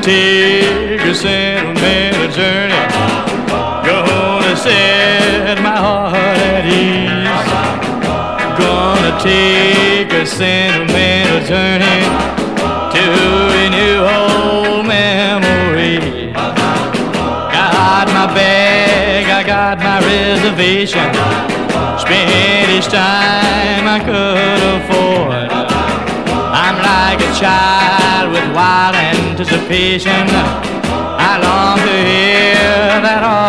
take a sentimental journey. Gonna set my heart at ease. Gonna take a sentimental journey to a new old memory. Got my bag, I got my reservation. Spent each time I could afford. I'm like a child with wild anticipation. I long to hear that